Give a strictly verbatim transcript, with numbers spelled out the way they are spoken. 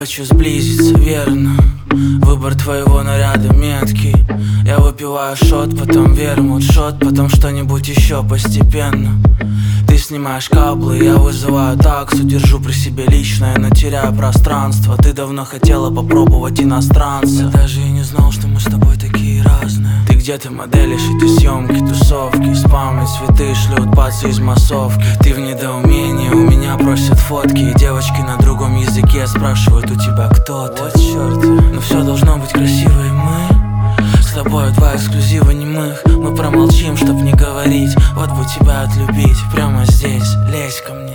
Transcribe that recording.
Хочу сблизиться, верно. Выбор твоего наряда меткий. Я выпиваю шот, потом вермут, шот, потом что-нибудь еще постепенно. Ты снимаешь каблы, я вызываю таксу. Держу при себе личное, но теряю пространство. Ты давно хотела попробовать иностранца. Я даже и не знал, что мы с тобой такие разные. Ты где-то моделишь эти съемки, тусовки. Спам и цветы шлют пацы из массовки. Ты в недоумении, у меня просят фотки. И девочки на другом языке спрашивают у тебя, кто ты. Вот черт, но все должно быть красиво, и мы с тобой два эксклюзива немых. Мы промолчим, чтоб не говорить. Вот бы тебя отлюбить прямо здесь, лезь ко мне.